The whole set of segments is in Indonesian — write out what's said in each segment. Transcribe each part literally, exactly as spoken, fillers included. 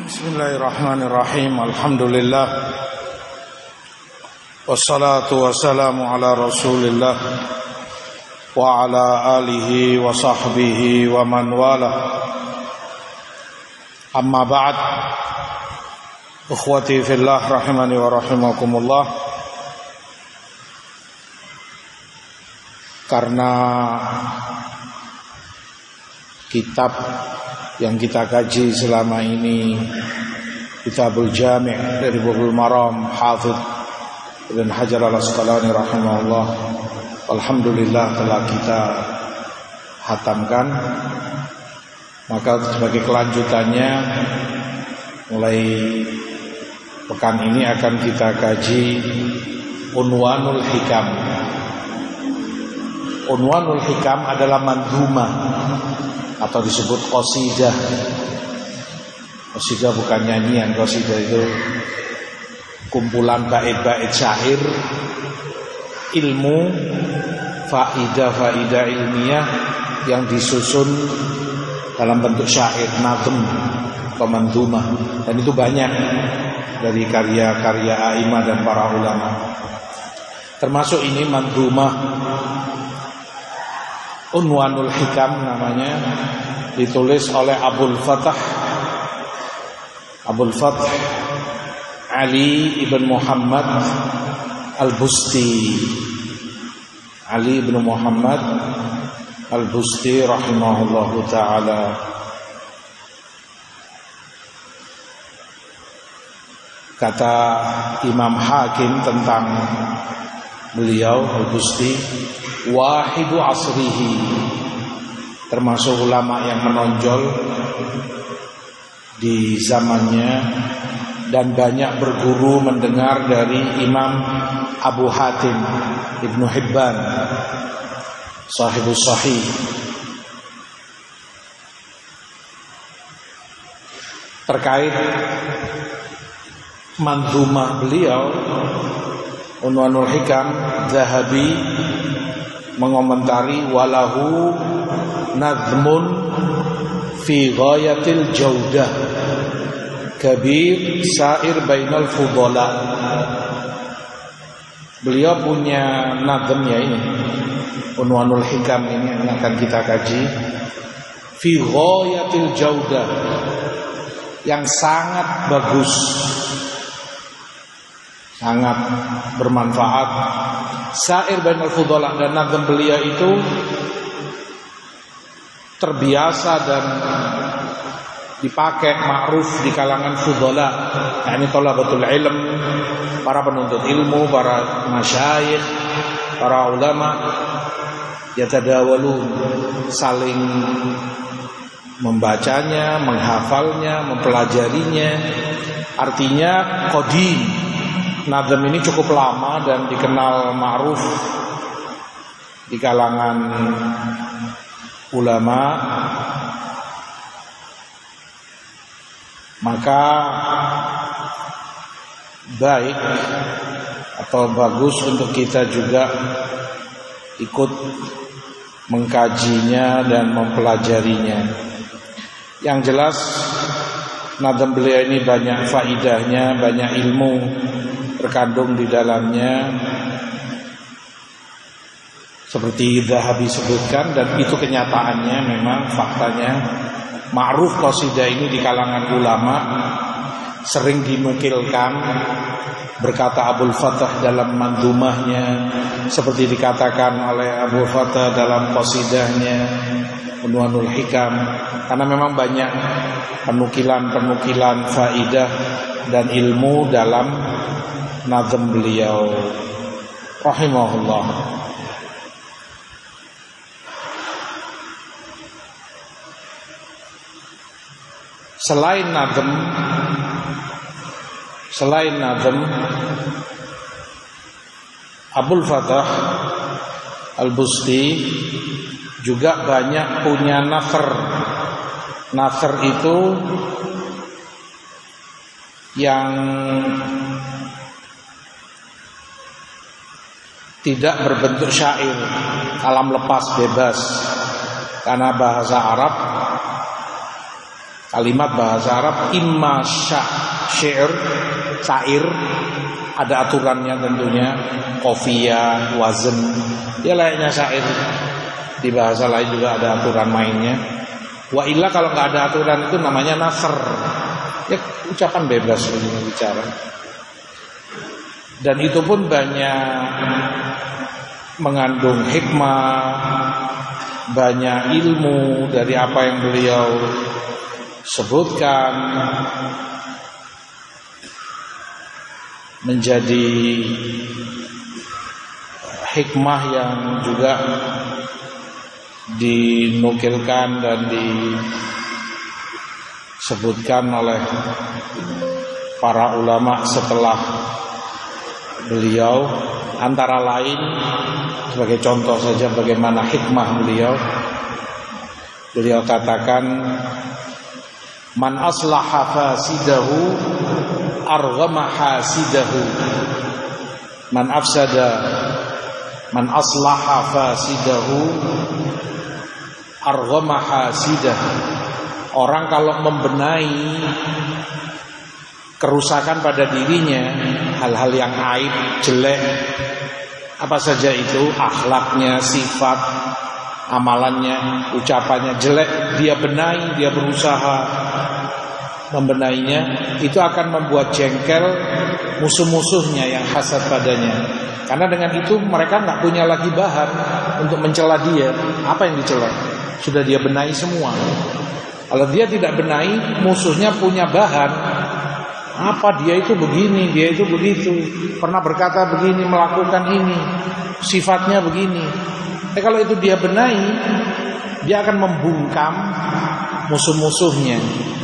Bismillahirrahmanirrahim. Alhamdulillah. Wassalatu wassalamu ala Rasulillah wa ala alihi wa sahbihi wa man wala. Amma ba'd. Ikhwati fillah rahimani wa rahimakumullah. Karena kitab yang kita kaji selama ini Kitabul Jami' dari Bulughul Maram Hafidz Ibnu Hajar Al-Asqalani rahimahullah, alhamdulillah telah kita hatamkan. Maka sebagai kelanjutannya, mulai pekan ini akan kita kaji Unwanul Hikam. Unwanul Hikam adalah mandhumah atau disebut qasidah. Qasidah bukan nyanyian, qasidah itu kumpulan bait-bait syair, ilmu, faidah-faidah ilmiah yang disusun dalam bentuk syair, nazm atau mandhumah. Dan itu banyak dari karya-karya a'imah dan para ulama. Termasuk ini mandhumah Unwanul Hikam namanya, ditulis oleh Abul Fathah Abul Fath Ali ibn Muhammad Al-Busti Ali ibn Muhammad Al-Busti rahimahullahu ta'ala. Kata Imam Hakim tentang beliau Al-Busti, wahidu asrihi, termasuk ulama yang menonjol di zamannya dan banyak berguru mendengar dari Imam Abu Hatim Ibnu Hibban sahibus sahih. Terkait mandhumah beliau Unwanul Hikam, Zahabi mengomentari walahu nadhmun fi ghayatil jaudah kabir sair bainal fudala. Beliau punya nadhm ya ini Unwanul Hikam ini yang akan kita kaji, fi ghayatil jaudah, yang sangat bagus, sangat bermanfaat. Syair bainal fudala, dan nazam beliau itu terbiasa dan dipakai ma'ruf di kalangan fudala, yakni thalabatul ilm, para penuntut ilmu, para masyayikh, para ulama, yatadawalun, saling membacanya, menghafalnya, mempelajarinya. Artinya qadim, nazam ini cukup lama dan dikenal ma'ruf di kalangan ulama. Maka baik atau bagus untuk kita juga ikut mengkajinya dan mempelajarinya. Yang jelas nazam beliau ini banyak faidahnya, banyak ilmu terkandung di dalamnya, seperti Zahabi sebutkan, dan itu kenyataannya, memang faktanya. Ma'ruf qasidah ini di kalangan ulama, sering dinukilkan. Berkata Abul Fathah dalam mandhumahnya, seperti dikatakan oleh Abul Fathah dalam qasidahnya Unwanul Hikam, karena memang banyak penukilan-penukilan faidah dan ilmu dalam nazam beliau rahimahullah. Selain nazam, selain nazam, Abul Fathah Al-Busti juga banyak punya nasr. Nasr itu yang tidak berbentuk syair, kalam lepas bebas, karena bahasa Arab Kalimat bahasa Arab imma sya' syair, syair ada aturannya tentunya, qafiyah, wazn, dia layaknya syair. Di bahasa lain juga ada aturan mainnya. Wa illa kalau nggak ada aturan itu namanya nasr. Ya ucapan bebas begini bicara. Dan itu pun banyak mengandung hikmah, banyak ilmu dari apa yang beliau sebutkan, menjadi hikmah yang juga dinukilkan dan disebutkan oleh para ulama setelah beliau. Antara lain sebagai contoh saja bagaimana hikmah beliau, beliau katakan man aslaha fasidahu arghama hasidahu, man afsada man aslaha fasidahu arghama hasidahu. Orang kalau membenahi kerusakan pada dirinya, hal-hal yang aib, jelek, apa saja itu, akhlaknya, sifat, amalannya, ucapannya jelek, dia benahi, dia berusaha membenahinya, itu akan membuat jengkel musuh-musuhnya yang hasad padanya. Karena dengan itu mereka nggak punya lagi bahan untuk mencela dia. Apa yang dicela? Sudah dia benahi semua. Kalau dia tidak benahi, musuhnya punya bahan. Apa dia itu begini, dia itu begitu, pernah berkata begini, melakukan ini, sifatnya begini. Tapi kalau itu dia benahi, dia akan membungkam musuh-musuhnya.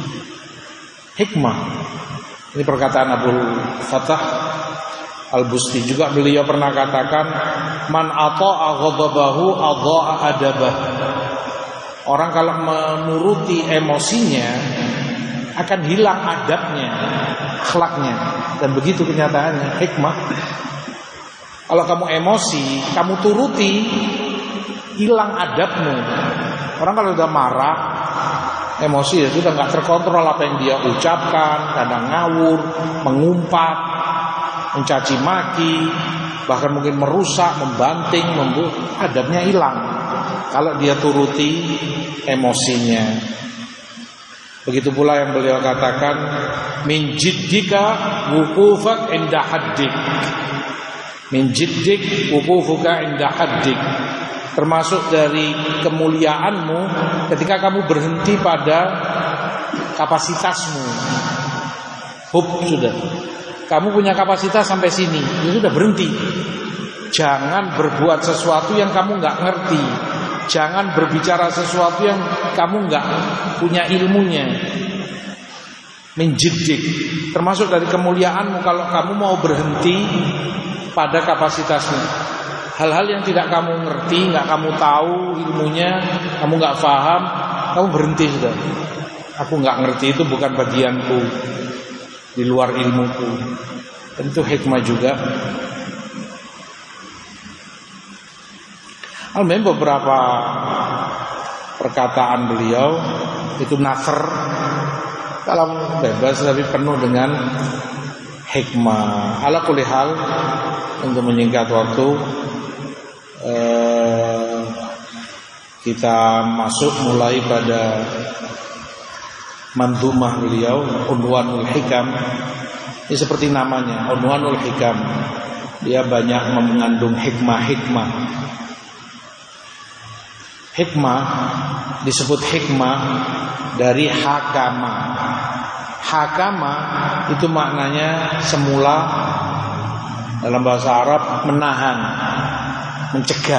Hikmah. Ini perkataan Abu Fatah Al-Busti. Juga beliau pernah katakan, man ata'a ghadabahu adha'a adabah. Orang kalau menuruti emosinya akan hilang adabnya, akhlaknya. Dan begitu kenyataannya, hikmah. Kalau kamu emosi, kamu turuti, hilang adabmu. Orang kalau udah marah, emosi ya sudah nggak terkontrol apa yang dia ucapkan, kadang ngawur, mengumpat, mencaci maki, bahkan mungkin merusak, membanting, membuat, adabnya hilang. Kalau dia turuti emosinya. Begitu pula yang beliau katakan, min jiddika wuqufak inda haddik, min jiddik wuqufuka inda haddik. Termasuk dari kemuliaanmu ketika kamu berhenti pada kapasitasmu. Hub sudah. Kamu punya kapasitas sampai sini, ya sudah berhenti. Jangan berbuat sesuatu yang kamu nggak ngerti. Jangan berbicara sesuatu yang kamu nggak punya ilmunya. Menjiddik, termasuk dari kemuliaanmu kalau kamu mau berhenti pada kapasitasmu. Hal-hal yang tidak kamu ngerti, nggak kamu tahu ilmunya, kamu nggak paham, kamu berhenti sudah. Aku nggak ngerti, itu bukan bagianku, di luar ilmuku. Tentu hikmah juga. Alhamdulillah beberapa perkataan beliau itu nasr, kalam bebas tapi penuh dengan hikmah. Ala kulli hal, untuk menyingkat waktu, eh, kita masuk mulai pada mandhumah beliau, Unwanul Hikam. Ini seperti namanya, Unwanul Hikam. Dia banyak mengandung hikmah-hikmah. Hikmah disebut hikmah dari hakama. Hakama itu maknanya semula dalam bahasa Arab menahan, mencegah.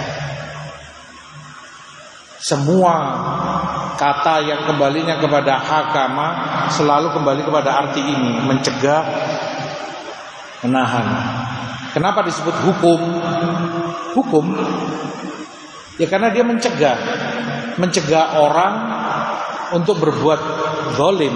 Semua kata yang kembalinya kepada hakama selalu kembali kepada arti ini, mencegah, menahan. Kenapa disebut hukum? Hukum ya karena dia mencegah, mencegah orang untuk berbuat zalim,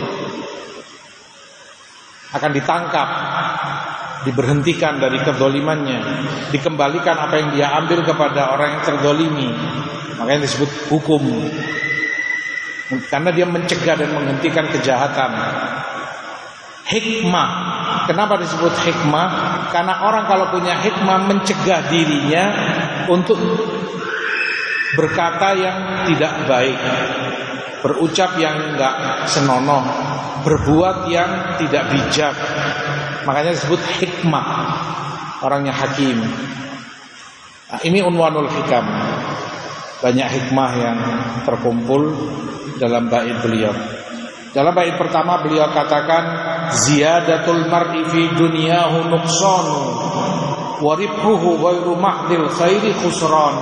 akan ditangkap, diberhentikan dari kezalimannya, dikembalikan apa yang dia ambil kepada orang yang terzalimi. Makanya disebut hukum. karena dia mencegah dan menghentikan kejahatan. Hikmah, kenapa disebut hikmah? Karena orang kalau punya hikmah mencegah dirinya untuk berkata yang tidak baik, berucap yang enggak senonoh, berbuat yang tidak bijak. Makanya disebut hikmah, orangnya hakim. Nah, ini unwanul hikam. Banyak hikmah yang terkumpul dalam bait beliau. Dalam bait pertama beliau katakan, ziyadatul mar'i fi dunyahu nuqsanu wa ribhuhu ghairu mahdil khairi khusran.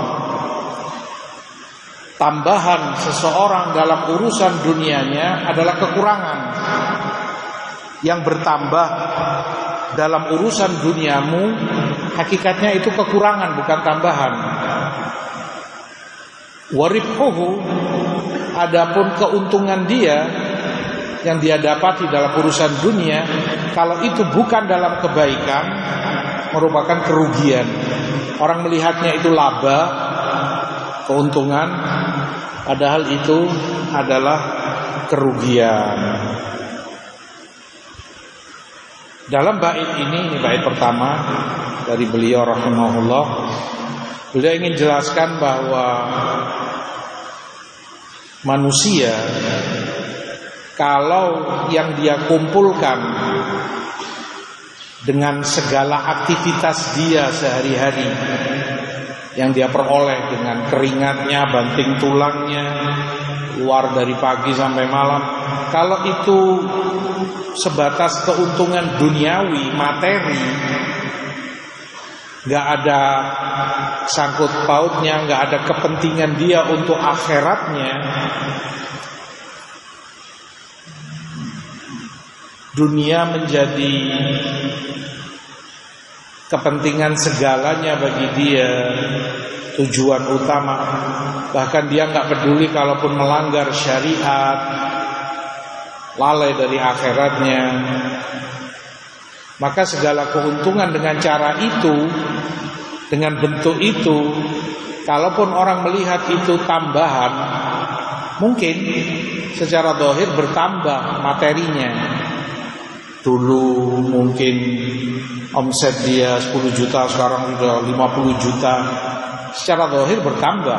Tambahan seseorang dalam urusan dunianya adalah kekurangan. Yang bertambah dalam urusan duniamu hakikatnya itu kekurangan, bukan tambahan. Waribhuhu, adapun keuntungan dia yang dia dapati dalam urusan dunia, kalau itu bukan dalam kebaikan, merupakan kerugian. Orang melihatnya itu laba, keuntungan, padahal itu adalah kerugian. Dalam bait ini, ini bait pertama dari beliau rahimahullah, beliau ingin jelaskan bahwa manusia kalau yang dia kumpulkan dengan segala aktivitas dia sehari-hari, yang dia peroleh dengan keringatnya, banting tulangnya, keluar dari pagi sampai malam, kalau itu sebatas keuntungan duniawi, materi, gak ada sangkut pautnya, gak ada kepentingan dia untuk akhiratnya, dunia menjadi kepentingan segalanya bagi dia, tujuan utama. Bahkan dia gak peduli kalaupun melanggar syariat, lalai dari akhiratnya, maka segala keuntungan dengan cara itu, dengan bentuk itu, kalaupun orang melihat itu tambahan, mungkin secara zahir bertambah materinya. Dulu mungkin omset dia sepuluh juta, sekarang sudah lima puluh juta, secara zahir bertambah.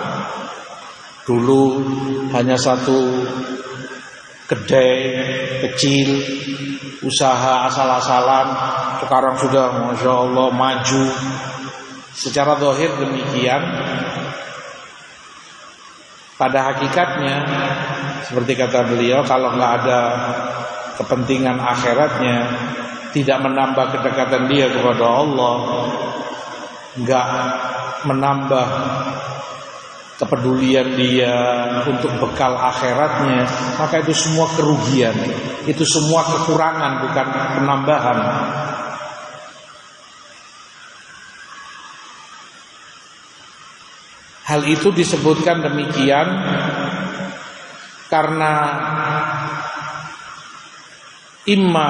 Dulu hanya satu kedai kecil, usaha asal-asalan, sekarang sudah Masya Allah maju. Secara zahir demikian. Pada hakikatnya, seperti kata beliau, kalau nggak ada kepentingan akhiratnya, tidak menambah kedekatan dia kepada Allah, nggak menambah kepedulian dia untuk bekal akhiratnya, maka itu semua kerugian, itu semua kekurangan, bukan penambahan. Hal itu disebutkan demikian karena imma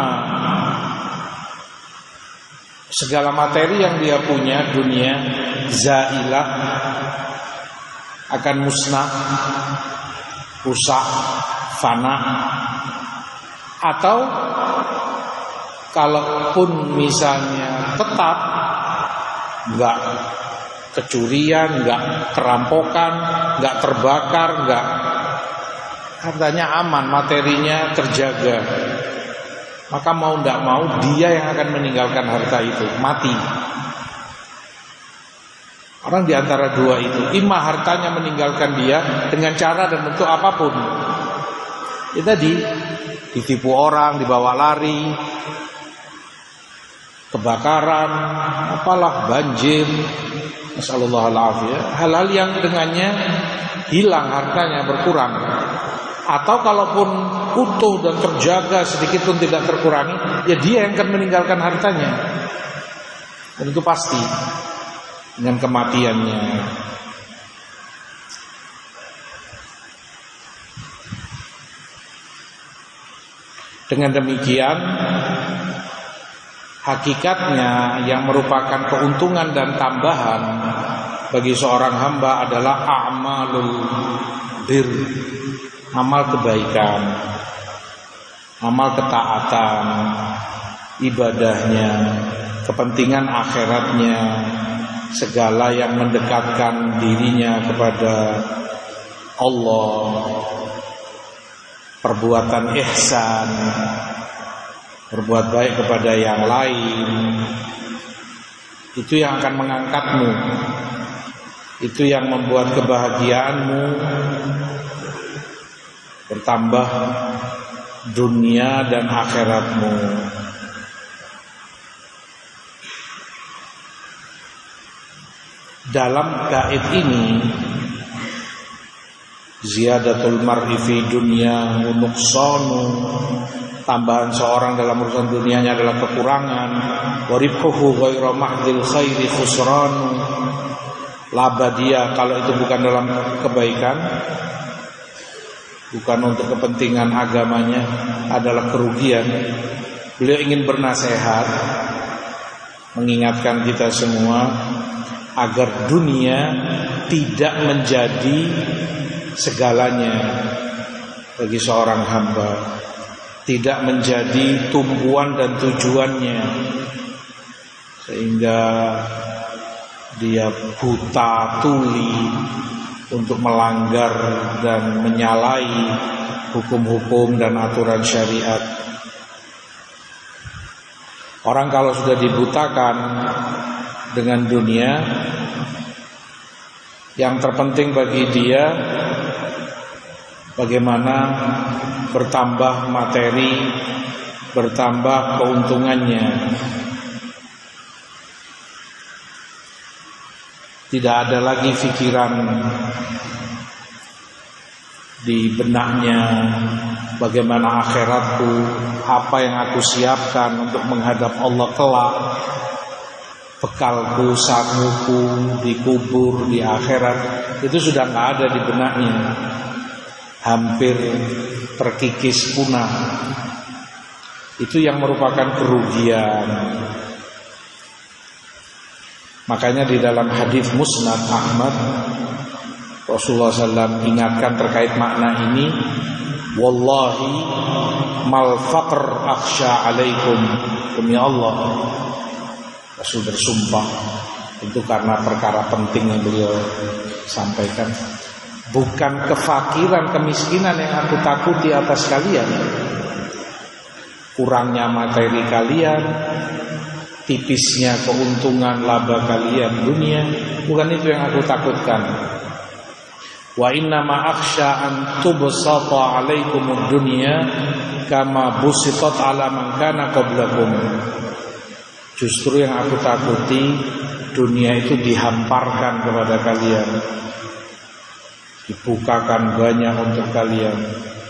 segala materi yang dia punya dunia zailah, akan musnah, rusak, fana, atau kalaupun misalnya tetap enggak kecurian, enggak kerampokan, enggak terbakar, enggak, hartanya aman, materinya terjaga, maka mau enggak mau dia yang akan meninggalkan harta itu, mati. Orang di antara dua itu, imma hartanya meninggalkan dia dengan cara dan bentuk apapun. Itu tadi, ditipu orang, dibawa lari, kebakaran, apalah, banjir, nasallallahu alaihi, hal-hal yang dengannya hilang hartanya, berkurang. Atau kalaupun utuh dan terjaga, sedikit pun tidak terkurangi, ya dia yang akan meninggalkan hartanya. Dan itu pasti dengan kematiannya. Dengan demikian, hakikatnya yang merupakan keuntungan dan tambahan bagi seorang hamba adalah a'malul bir, amal kebaikan, amal ketaatan, ibadahnya, kepentingan akhiratnya, segala yang mendekatkan dirinya kepada Allah, perbuatan ihsan, berbuat baik kepada yang lain, itu yang akan mengangkatmu, itu yang membuat kebahagiaanmu bertambah dunia dan akhiratmu. Dalam kait ini, ziyadatul mar'i fi dunya wa nuqsanu, tambahan seorang dalam urusan dunianya adalah kekurangan, wa ribhuhu ghairu mahdil khairi khusranu, laba dia kalau itu bukan dalam kebaikan, bukan untuk kepentingan agamanya, adalah kerugian. Beliau ingin bernasihat, mengingatkan kita semua agar dunia tidak menjadi segalanya bagi seorang hamba, tidak menjadi tumpuan dan tujuannya, sehingga dia buta tuli untuk melanggar dan menyalahi hukum-hukum dan aturan syariat. Orang kalau sudah dibutakan dengan dunia, yang terpenting bagi dia bagaimana bertambah materi, bertambah keuntungannya. Tidak ada lagi pikiran di benaknya bagaimana akhiratku, apa yang aku siapkan untuk menghadap Allah kelak, bekalku, sanguku dikubur di akhirat. Itu sudah nggak ada di benaknya, hampir terkikis punah. Itu yang merupakan kerugian. Makanya di dalam hadis Musnad Ahmad, Rasulullah shallallahu alaihi wasallam ingatkan terkait makna ini, wallahi mal faqr akhsha alaikum, demi Allah Rasul bersumpah, itu karena perkara penting yang beliau sampaikan, bukan kefakiran, kemiskinan yang aku takuti atas kalian, kurangnya materi kalian, tipisnya keuntungan laba kalian dunia, bukan itu yang aku takutkan. Wa inna ma akhsha an tubsata alaikumud dunya kama busitat ala man kana qablakum. Justru yang aku takuti, dunia itu dihamparkan kepada kalian, dibukakan banyak untuk kalian,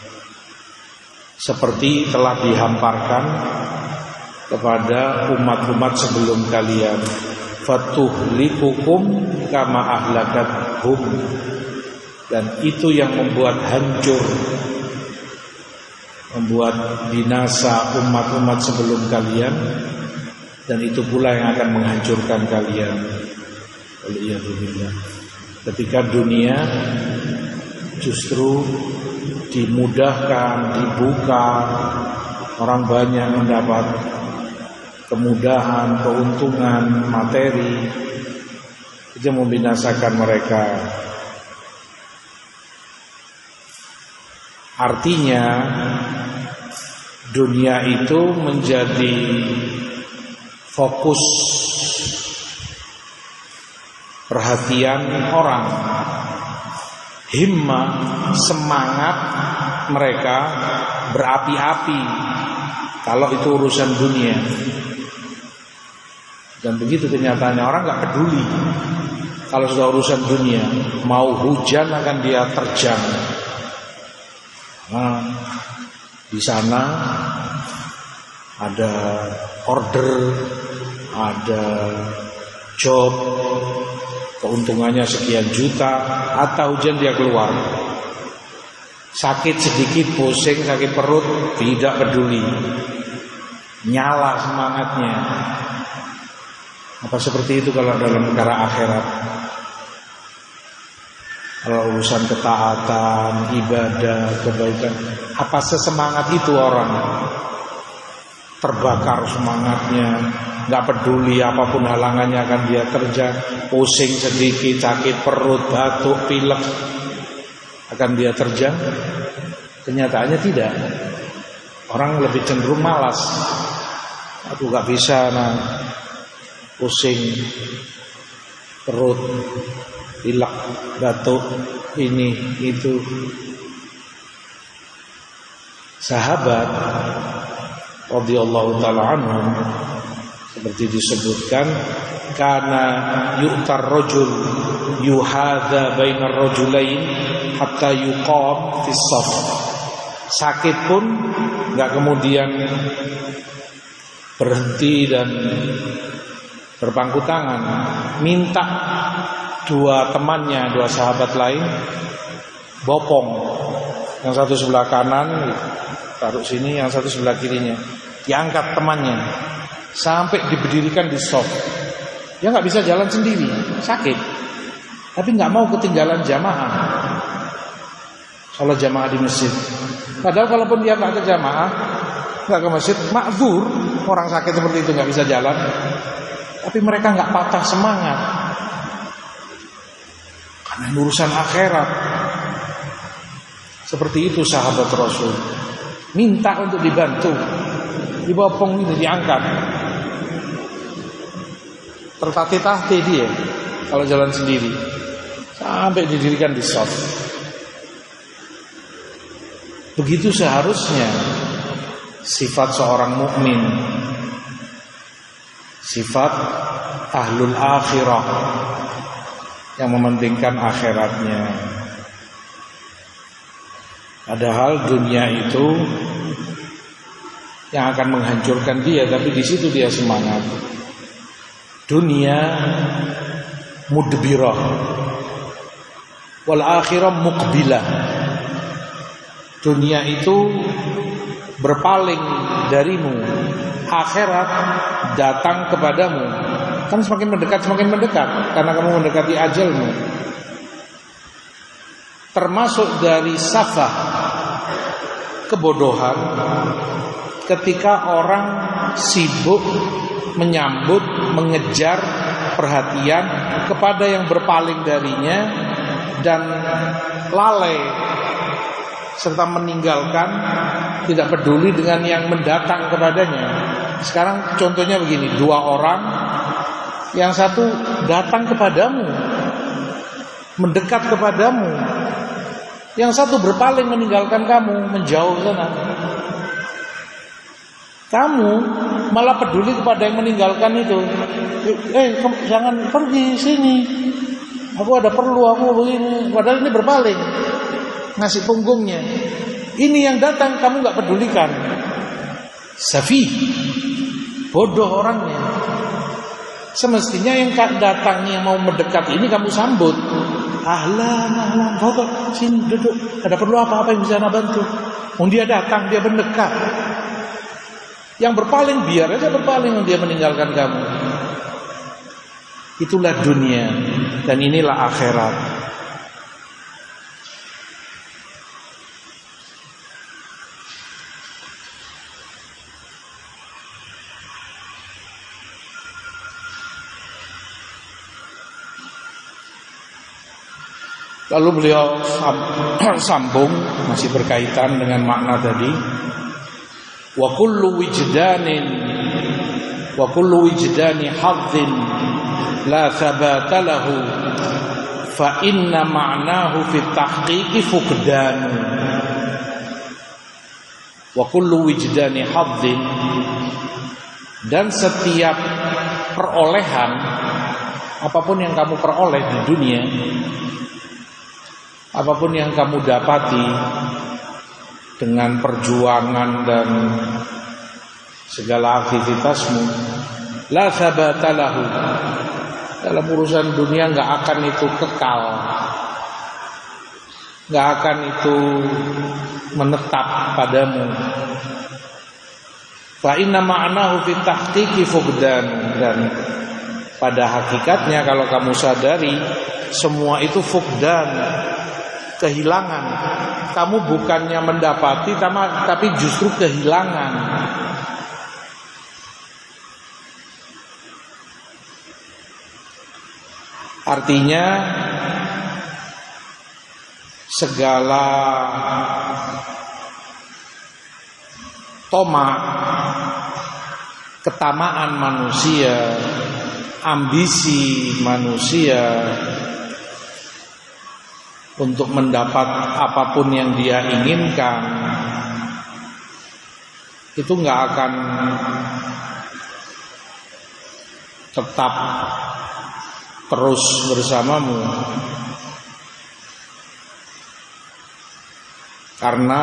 seperti telah dihamparkan kepada umat-umat sebelum kalian. Fatuhlikukum kama ahlakathum, dan itu yang membuat hancur, membuat binasa umat-umat sebelum kalian, dan itu pula yang akan menghancurkan kalian. Waliyadzubillah. Ketika dunia justru dimudahkan, dibuka, orang banyak mendapat kemudahan, keuntungan, materi, itu membinasakan mereka. Artinya dunia itu menjadi fokus perhatian orang, himmah, semangat mereka berapi-api kalau itu urusan dunia. Dan begitu kenyataannya, orang gak peduli kalau sudah urusan dunia. Mau hujan akan dia terjang. Nah, di sana ada order, ada job, keuntungannya sekian juta, atau hujan dia keluar. Sakit sedikit, pusing, sakit perut, tidak peduli, nyala semangatnya. Apa seperti itu kalau dalam perkara akhirat? Kalau urusan ketaatan, ibadah, kebaikan, apa sesemangat itu orang? Terbakar semangatnya, nggak peduli apapun halangannya akan dia kerja. Pusing sedikit, sakit perut, batuk, pilek, akan dia terjang. Kenyataannya tidak. Orang lebih cenderung malas. Aku nggak bisa, nah pusing perut, pilek, batuk, ini itu. Sahabat radhiyallahu taala anhum seperti disebutkan, kana yu'tar rajul yuhadza bainar rajulain hatta yuqam fis shaf. Sakit pun enggak kemudian berhenti dan berpangku tangan, minta dua temannya, dua sahabat lain bopong, yang satu sebelah kanan taruh sini, yang satu sebelah kirinya, diangkat temannya sampai diberdirikan di shaf. Dia nggak bisa jalan sendiri, sakit, tapi nggak mau ketinggalan jamaah, sholat jamaah di masjid. Padahal kalaupun dia nggak ke jamaah, nggak ke masjid, ma'dzur, orang sakit seperti itu nggak bisa jalan, tapi mereka nggak patah semangat karena urusan akhirat. Seperti itu sahabat Rasul, minta untuk dibantu, dibopong ini, diangkat. Tertatih-tatih dia kalau jalan sendiri, sampai didirikan di shaf. Begitu seharusnya sifat seorang mukmin, sifat ahlul akhirah yang mementingkan akhiratnya. Padahal dunia itu yang akan menghancurkan dia, tapi di situ dia semangat. Dunia mudbirah, wal akhirah muqbilah. Dunia itu berpaling darimu, akhirat datang kepadamu. Kan semakin mendekat semakin mendekat karena kamu mendekati ajalmu. Termasuk dari safah, kebodohan, ketika orang sibuk menyambut, mengejar perhatian kepada yang berpaling darinya dan lalai serta meninggalkan, tidak peduli dengan yang mendatang kepadanya. Sekarang contohnya begini, dua orang, yang satu datang kepadamu, mendekat kepadamu, yang satu berpaling meninggalkan kamu, menjauh sana. Kamu malah peduli kepada yang meninggalkan itu. Eh, jangan pergi sini. Aku ada perlu, aku begini. Padahal ini berpaling, ngasih punggungnya. Ini yang datang kamu nggak pedulikan. Safi, bodoh orangnya. Semestinya yang datang yang mau mendekat ini kamu sambut. Ahlan, ahlan, bapak sini duduk. Ada perlu apa-apa yang bisa anda bantu? Oh, dia datang, dia mendekat. Yang berpaling biar aja berpaling, dia meninggalkan kamu. Itulah dunia dan inilah akhirat. Lalu beliau sambung, masih berkaitan dengan makna tadi. Wa kullu wijdanin wa kullu wijdani hadzin la thabata lahu fa inna ma'nahu fi tahqiqi fuqdan. Wa kullu wijdani hadzin, dan setiap perolehan, apapun yang kamu peroleh di dunia, apapun yang kamu dapati dengan perjuangan dan segala aktivitasmu, la thabata lahu, dalam urusan dunia nggak akan itu kekal, nggak akan itu menetap padamu. Fa inna ma'nahu fi tahqiqi fuqdan, dan Pada hakikatnya kalau kamu sadari, semua itu fukdan, kehilangan. Kamu bukannya mendapati, tapi justru kehilangan. Artinya segala toma, ketamaan manusia, ambisi manusia untuk mendapat apapun yang dia inginkan, itu nggak akan tetap terus bersamamu, karena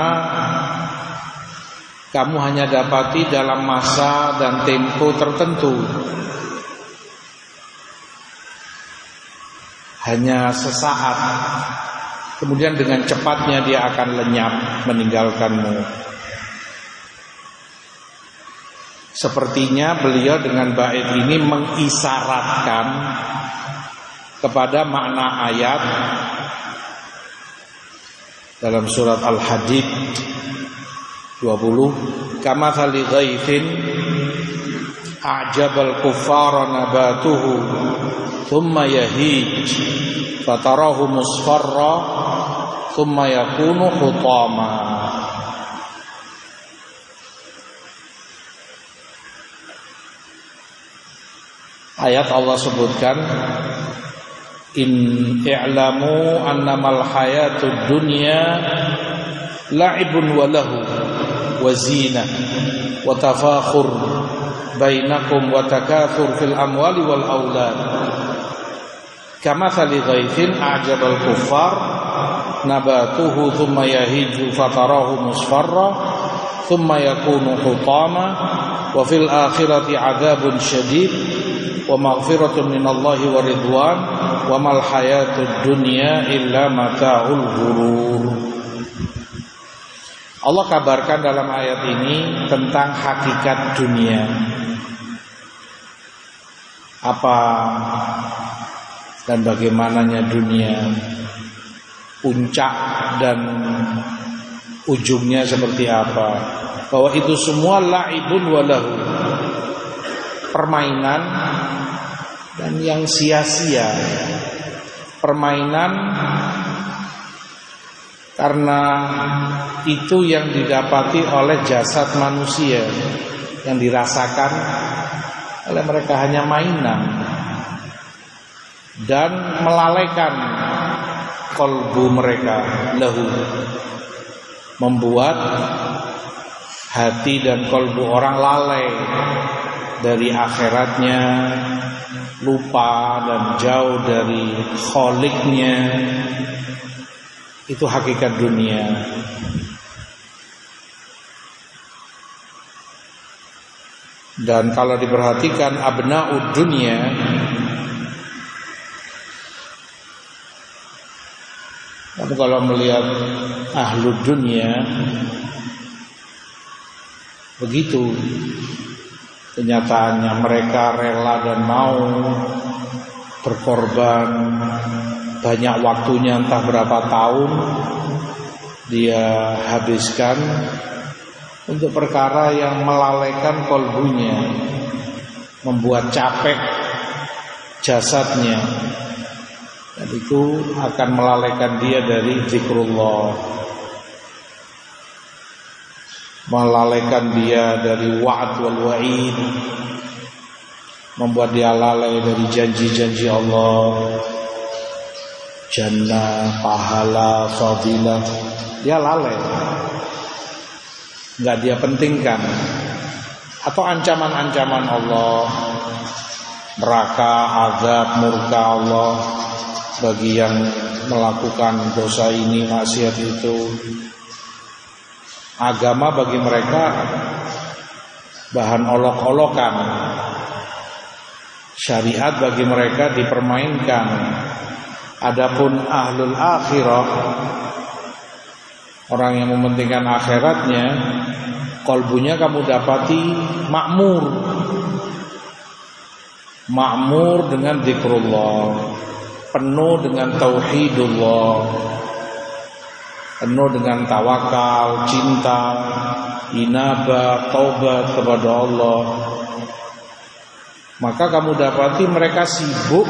kamu hanya dapati dalam masa dan tempo tertentu, hanya sesaat, kemudian dengan cepatnya dia akan lenyap meninggalkanmu. Sepertinya beliau dengan bait ini mengisyaratkan kepada makna ayat dalam surat Al-Hadid dua puluh, kamatsali ghaithin a'jabal kuffara nabatuhu thumma yahij fatarahu musfarra thumma yakunu hutama. Ayat Allah sebutkan, in i'lamu annamal hayatud dunya la'ibun wa lahu wa zinah wa tafakhur bainakum wa takathur fil amwali wal aulad kamatsali ghaithin a'jabal kuffar nabatuhu thumma yahiju fatarahu musfarra thumma yakunu hutama wa fil akhirati 'adzabun syadid wa maghfiratun minallahi wa ridwan wa mal hayatud dunya illa mata'ul ghurur. Allah kabarkan dalam ayat ini tentang hakikat dunia. Apa dan bagaimananya dunia, puncak dan ujungnya seperti apa. Bahwa itu semua la'ibun walahu, permainan dan yang sia-sia. Permainan karena itu yang didapati oleh jasad manusia, yang dirasakan oleh mereka hanya mainan, dan melalaikan kolbu mereka lahu, membuat hati dan kolbu orang lalai dari akhiratnya, lupa dan jauh dari kholiknya. Itu hakikat dunia. Dan kalau diperhatikan abna'ud dunia, tapi kalau melihat ahlud dunia, begitu kenyataannya. Mereka rela dan mau berkorban banyak waktunya, entah berapa tahun dia habiskan untuk perkara yang melalaikan kolbunya, membuat capek jasadnya, dan itu akan melalaikan dia dari zikrullah, melalaikan dia dari wa'd wal wa'id, membuat dia lalai dari janji-janji Allah, jannah, pahala, fadilah. Dia lalai, nggak dia pentingkan. Atau ancaman-ancaman Allah, neraka, azab, murka Allah bagi yang melakukan dosa ini, maksiat itu. Agama bagi mereka bahan olok-olokan, syariat bagi mereka dipermainkan. Adapun ahlul akhirah, orang yang mementingkan akhiratnya, kolbunya kamu dapati makmur, makmur dengan zikrullah, penuh dengan tauhidullah, penuh dengan tawakal, cinta, inabah, taubat kepada Allah. Maka kamu dapati mereka sibuk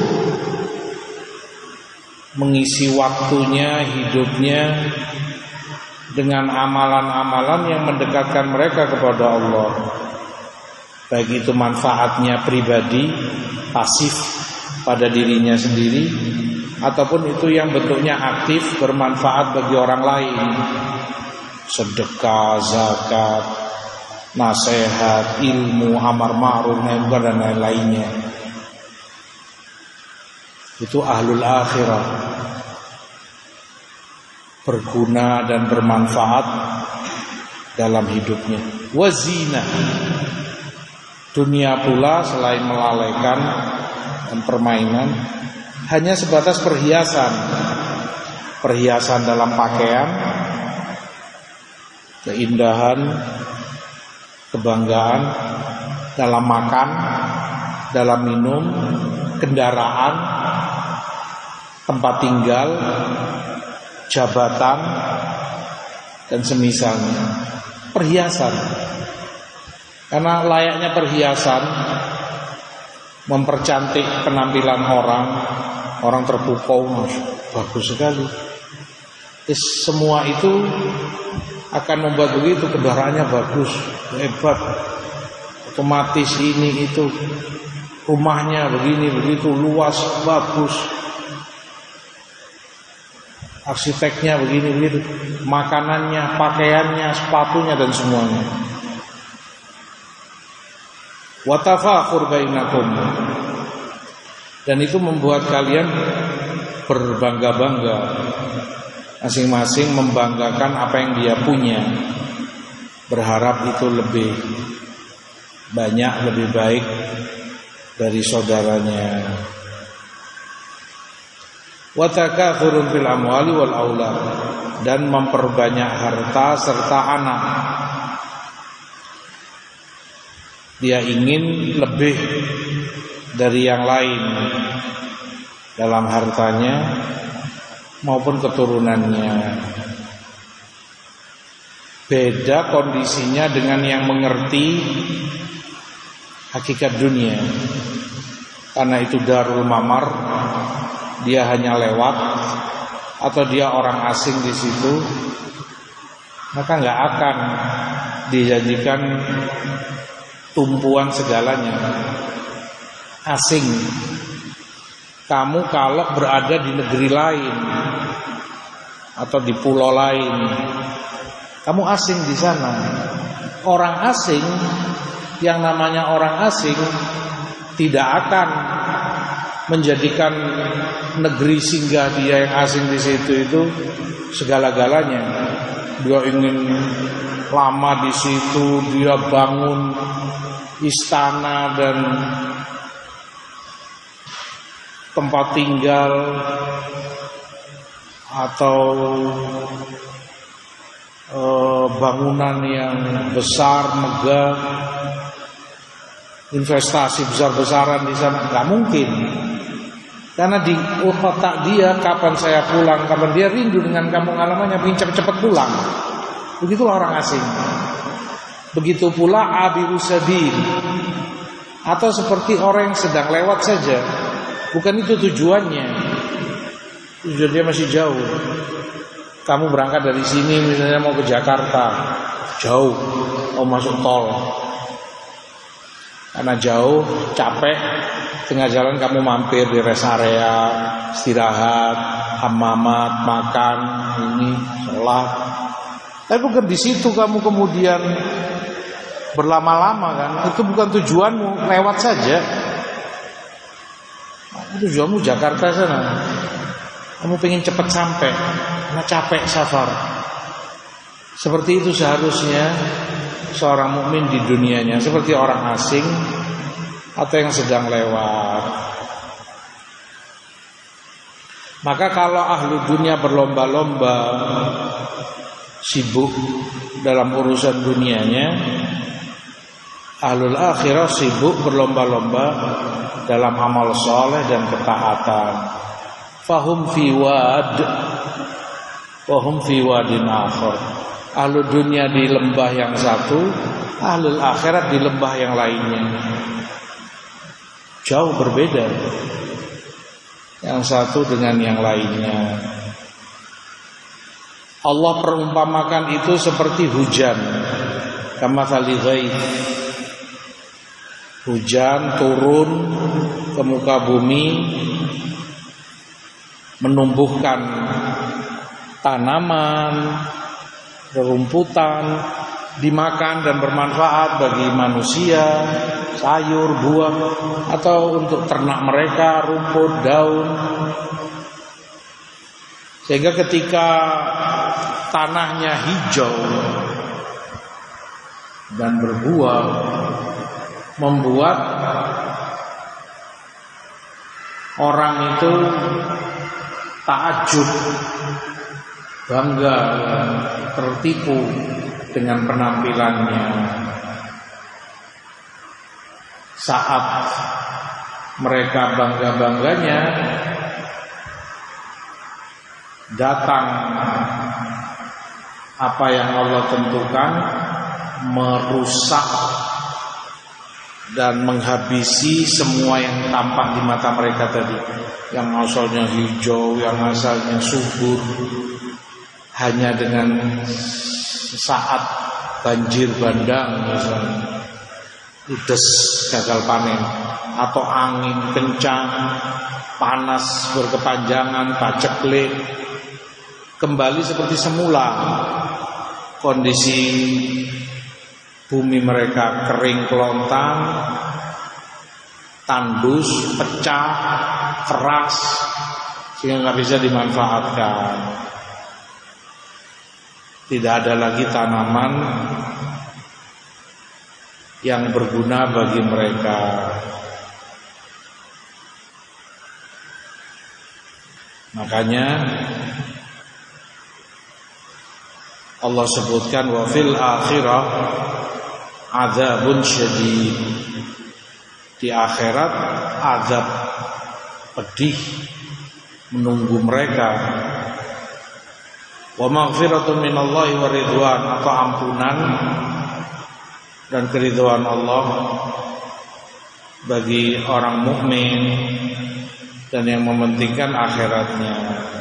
mengisi waktunya, hidupnya dengan amalan-amalan yang mendekatkan mereka kepada Allah. Baik itu manfaatnya pribadi, pasif pada dirinya sendiri, ataupun itu yang bentuknya aktif, bermanfaat bagi orang lain. Sedekah, zakat, nasihat, ilmu, amar ma'ruf nahi munkar dan lain-lainnya. Itu ahlul akhirah, berguna dan bermanfaat dalam hidupnya. Wazina, dunia pula selain melalaikan dan permainan hanya sebatas perhiasan, perhiasan dalam pakaian, keindahan, kebanggaan dalam makan, dalam minum, kendaraan, tempat tinggal, jabatan, dan semisalnya. Perhiasan, karena layaknya perhiasan mempercantik penampilan orang, orang terpukau, bagus sekali. Semua itu akan membuat begitu, kendaraannya bagus, hebat, otomatis ini itu, rumahnya begini begitu luas, bagus, arsiteknya begini begitu, makanannya, pakaiannya, sepatunya dan semuanya. Wa tafakhur bainakum, dan itu membuat kalian berbangga-bangga, masing-masing membanggakan apa yang dia punya, berharap itu lebih banyak, lebih baik dari saudaranya. Wa takatsurun fil amwali wal aulad, dan memperbanyak harta serta anak. Dia ingin lebih dari yang lain dalam hartanya maupun keturunannya. Beda kondisinya dengan yang mengerti hakikat dunia. Karena itu darul mamar, dia hanya lewat atau dia orang asing di situ, maka nggak akan dijadikan tumpuan segalanya. Asing. Kamu kalau berada di negeri lain atau di pulau lain, kamu asing di sana. Orang asing, yang namanya orang asing, tidak akan menjadikan negeri singgah dia yang asing di situ itu segala-galanya. Dia ingin lama di situ, dia bangun istana dan tempat tinggal atau e, bangunan yang besar, megah, investasi besar-besaran di sana, nggak mungkin. Karena di otak dia, kapan saya pulang, kapan dia rindu dengan kampung halamannya, ingin cepat-cepat pulang. Begitulah orang asing. Begitu pula abiru sabil, atau seperti orang yang sedang lewat saja. Bukan itu tujuannya. Tujuannya masih jauh. Kamu berangkat dari sini misalnya mau ke Jakarta, jauh, mau masuk tol. Karena jauh, capek, tengah jalan kamu mampir di rest area, istirahat, hammamat, makan, ini, sholat. Tapi bukan di situ kamu kemudian berlama-lama kan? Itu bukan tujuanmu, lewat saja. Tujuanmu Jakarta sana. Kamu pengen cepat sampai, karena capek safar. Seperti itu seharusnya seorang mukmin di dunianya, seperti orang asing atau yang sedang lewat. Maka kalau ahlu dunia berlomba-lomba sibuk dalam urusan dunianya, Ahlul akhirah sibuk berlomba-lomba dalam amal soleh dan ketaatan. Fahum fi wad, wahum fi wadin akhir. Ahlul dunia di lembah yang satu, ahlul akhirat di lembah yang lainnya. Jauh berbeda yang satu dengan yang lainnya. Allah perumpamakan itu seperti hujan, kamatsali ghaith. Hujan turun ke muka bumi, menumbuhkan tanaman, rerumputan, dimakan dan bermanfaat bagi manusia, sayur, buah, atau untuk ternak mereka, rumput, daun. Sehingga ketika tanahnya hijau dan berbuah, membuat orang itu takjub, bangga, tertipu dengan penampilannya. Saat mereka bangga-bangganya, datang apa yang Allah tentukan, merusak dan menghabisi semua yang tampak di mata mereka tadi, yang asalnya hijau, yang asalnya subur. Hanya dengan saat banjir bandang misalnya, ludes, gagal panen, atau angin kencang, panas berkepanjangan, paceklik, kembali seperti semula. Kondisi bumi mereka kering kelontang, tandus, pecah, keras, sehingga nggak bisa dimanfaatkan. Tidak ada lagi tanaman yang berguna bagi mereka. Makanya Allah sebutkan wa fil akhirah adzabun syadid. Di akhirat azab pedih menunggu mereka. Wa maghfiratun minallahi wa ridwan, atau ampunan dan keridhaan Allah bagi orang mukmin dan yang mementingkan akhiratnya.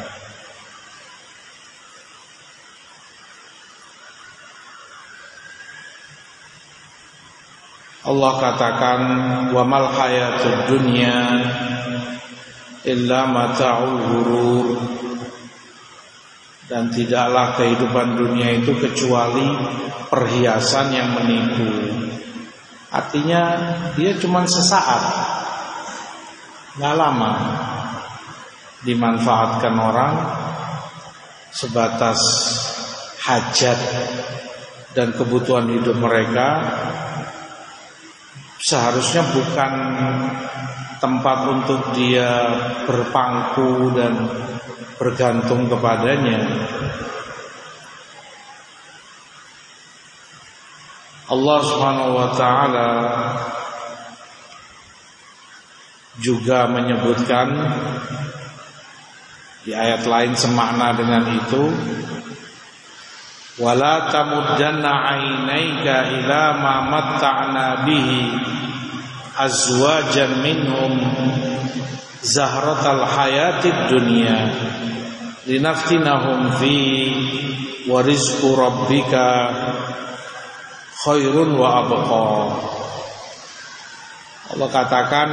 Allah katakan wa mal hayatud dunya illa mata'ul ghurur, dan tidaklah kehidupan dunia itu kecuali perhiasan yang menipu. Artinya dia cuma sesaat, nggak lama, dimanfaatkan orang sebatas hajat dan kebutuhan hidup mereka. Seharusnya bukan tempat untuk dia berpangku dan bergantung kepadanya. Allah Subhanahu wa taala juga menyebutkan di ayat lain semakna dengan itu, wala tamuddanna 'ainaika ila ma matta'na bihi azwajan minhum zahratal hayatid dunya linaftinahum fi wa rizqu rabbika khairun wa abqa. Allah katakan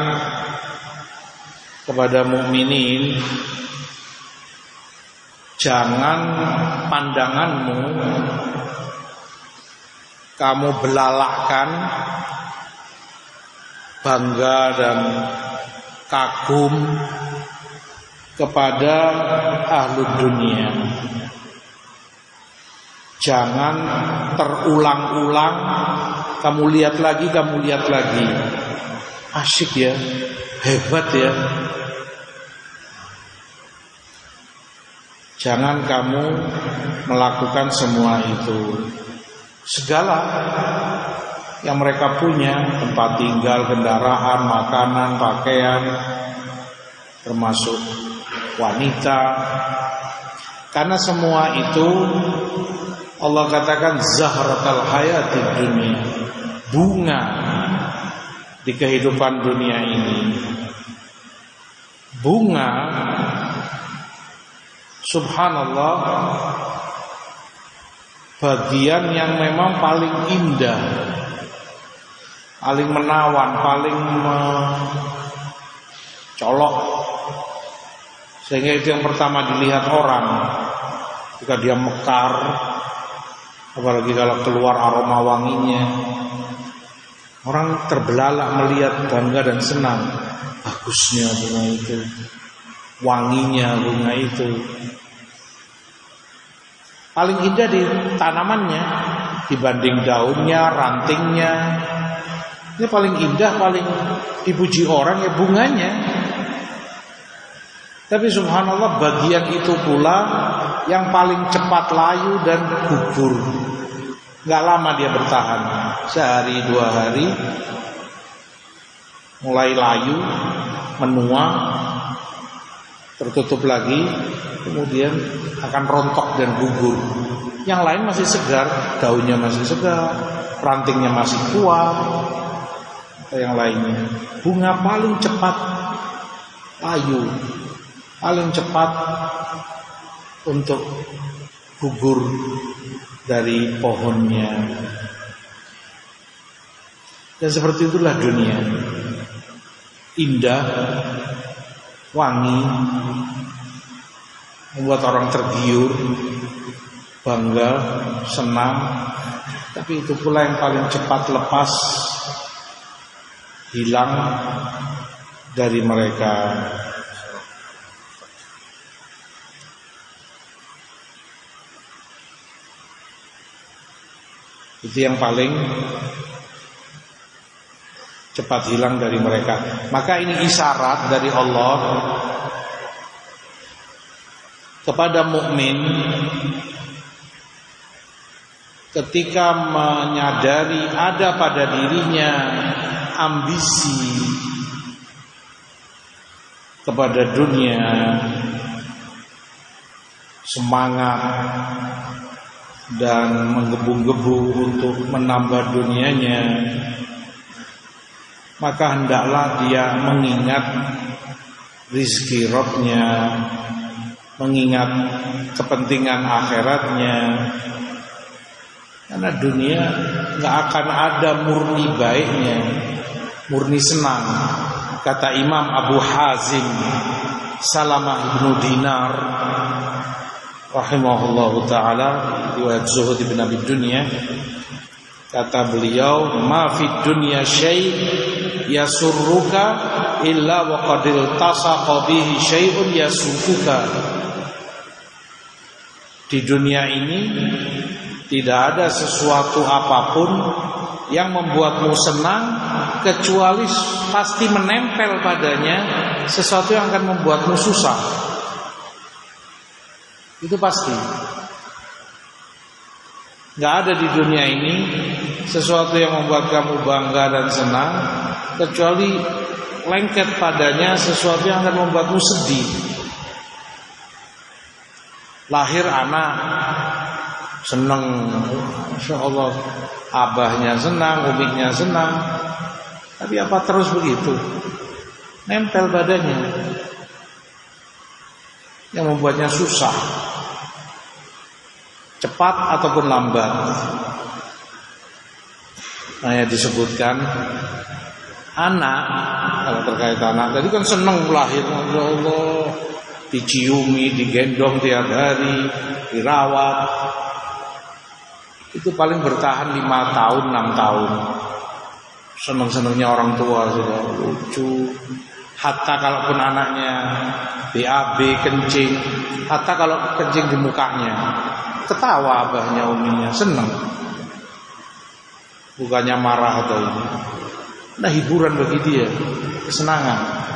kepada mukminin, jangan pandanganmu kamu belalakkan, bangga dan kagum kepada ahlu dunia. Jangan terulang-ulang kamu lihat lagi, kamu lihat lagi. Asyik ya, hebat ya. Jangan kamu melakukan semua itu. Segala yang mereka punya, tempat tinggal, kendaraan, makanan, pakaian, termasuk wanita. Karena semua itu Allah katakan zahratal hayatid dunya, bunga di kehidupan dunia ini. Bunga, subhanallah, bagian yang memang paling indah, paling menawan, paling mencolok, sehingga itu yang pertama dilihat orang ketika dia mekar, apalagi kalau keluar aroma wanginya, orang terbelalak melihat, bangga dan senang. Bagusnya bunga itu, wanginya bunga itu. Paling indah di tanamannya dibanding daunnya, rantingnya. Ini paling indah, paling dipuji orang ya bunganya. Tapi subhanallah, bagian itu pula yang paling cepat layu dan gugur. Gak lama dia bertahan, sehari dua hari mulai layu, menua, tertutup lagi, kemudian akan rontok dan gugur. Yang lain masih segar, daunnya masih segar, rantingnya masih kuat, atau yang lainnya. Bunga paling cepat layu, paling cepat untuk gugur dari pohonnya. Dan seperti itulah dunia, indah, wangi, membuat orang tergiur, bangga, senang. Tapi itu pula yang paling cepat lepas, hilang dari mereka. Itu yang paling cepat hilang dari mereka. Maka ini isyarat dari Allah kepada mukmin ketika menyadari ada pada dirinya ambisi kepada dunia, semangat dan menggebu-gebu untuk menambah dunianya, maka hendaklah dia mengingat rizki Rabbnya, mengingat kepentingan akhiratnya. Karena dunia gak akan ada murni baiknya, murni senang. Kata Imam Abu Hazim Salamah ibnu Dinar rahimahullahu ta'ala, riwayat Zuhud ibn Abi Dunya, kata beliau, ma fid dunya syai' yasurruka illa wa qadil tasaqa bihi syai'un yasukuka. Di dunia ini tidak ada sesuatu apapun yang membuatmu senang kecuali pasti menempel padanya sesuatu yang akan membuatmu susah. Itu pasti. Gak ada di dunia ini sesuatu yang membuat kamu bangga dan senang kecuali lengket padanya sesuatu yang akan membuatmu sedih. Lahir anak, senang, Masya Allah, abahnya senang, umiknya senang. Tapi apa terus begitu? Nempel badannya, yang membuatnya susah, cepat ataupun lambat. Nah, ya disebutkan anak, kalau terkait anak tadi kan senang lahir, Masya Allah, diciumi, digendong tiap hari, dirawat. Itu paling bertahan lima tahun, enam tahun. Senang-senangnya orang tua sudah lucu. Hatta kalaupun anaknya B A B, kencing, hatta kalau kencing di mukanya, ketawa abahnya, uminya, senang. Bukannya marah atau ini. Nah, hiburan bagi dia, kesenangan.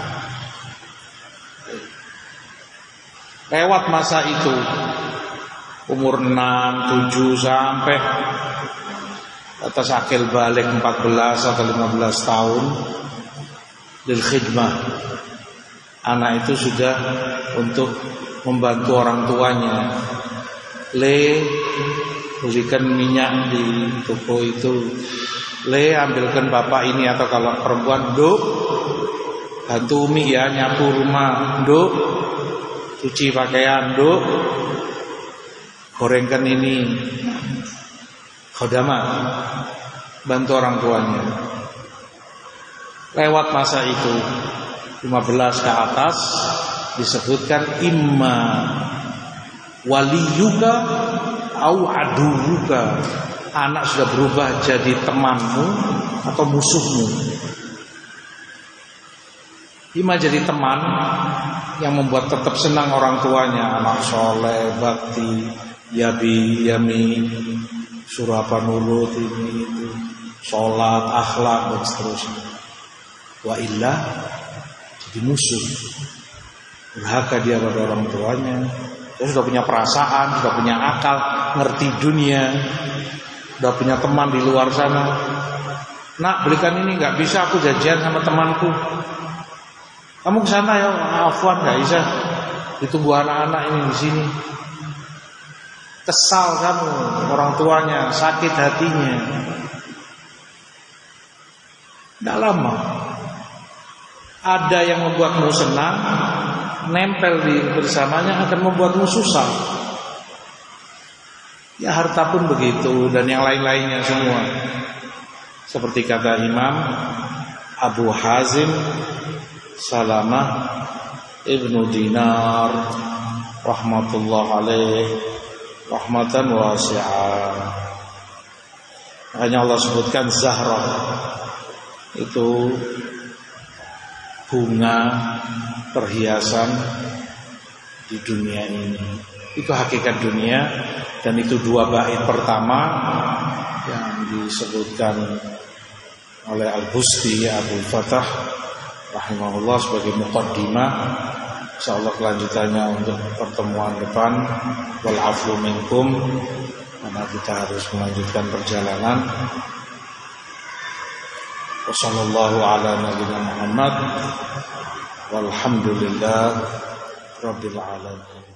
Lewat masa itu, umur enam, tujuh sampai atas akil balik empat belas atau lima belas tahun lil khidmah. Anak itu sudah untuk membantu orang tuanya. Le, belikan minyak di toko itu. Le, ambilkan bapak ini, atau kalau perempuan, Duk, bantu Umi ya nyapu rumah, Duk, cuci pakaian, Duk, gorengkan ini. Khodamah, bantu orang tuanya. Lewat masa itu lima belas ke atas disebutkan imma waliyuka au aduwuka. Anak sudah berubah jadi temanmu atau musuhmu. Imma jadi teman yang membuat tetap senang orang tuanya, anak soleh, bakti, yabi, yami, surapa nulut, ini itu, sholat, akhlak dan seterusnya. Wa illa jadi musuh, durhaka dia pada orang tuanya. Dia sudah punya perasaan, sudah punya akal, ngerti dunia, sudah punya teman di luar sana. Nak, belikan ini, nggak bisa aku jajan sama temanku. Kamu ke sana ya, afwan, nggak bisa. Ditunggu anak-anak ini di sini. Kesal kamu, orang tuanya sakit hatinya. Tidak lama ada yang membuatmu senang, nempel di bersamanya akan membuatmu susah. Ya harta pun begitu, dan yang lain-lainnya semua. Seperti kata Imam Abu Hazim Salamah Ibnu Dinar rahmatullah alaih, rahmatan wasi'ah. Makanya Allah sebutkan Zahra itu bunga perhiasan di dunia ini. Itu hakikat dunia, dan itu dua bait pertama yang disebutkan oleh Al-Busti Abu Fatah rahimahullah sebagai muqaddimah. Insyaallah kelanjutannya untuk pertemuan depan. Wal afu minkum, karena kita harus melanjutkan perjalanan. Wassallallahu ala nabiyina Muhammad walhamdulillah rabbil alamin.